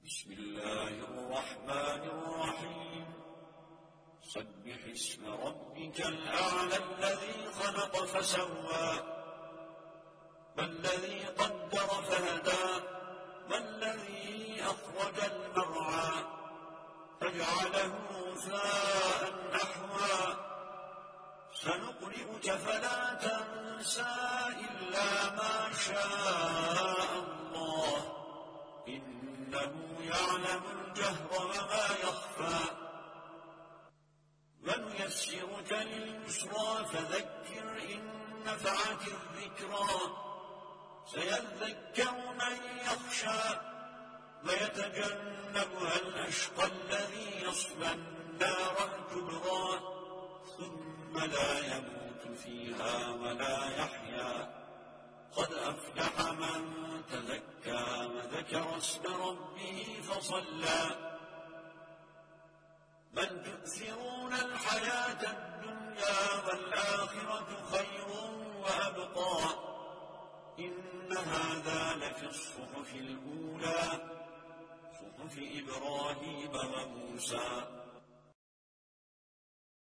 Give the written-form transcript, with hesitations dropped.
بسم الله الرحمن الرحيم سبح اسم ربك الأعلى الذي خلق فسوى والذي قدر فهدى والذي أخرج المرعى فجعله غثاء نحوا سنقرئك فلا تنسى إلا ما شاء الله إنه يعلم الجهر وما يخفى ونيسرك لليسرى فذكر إن نفعت الذكرى سيذكر من يخشى ويتجنبها الأشقى الذي يصلى النار الكبرى ثم لا يموت فيها ولا يحيا قد أفلح من تزكى وذكر اسم ربه فصلى بل تؤثرون الحياة الدنيا والآخرة خير وأبقى إن هذا لفي الصحف الأولى صحف إبراهيم وموسى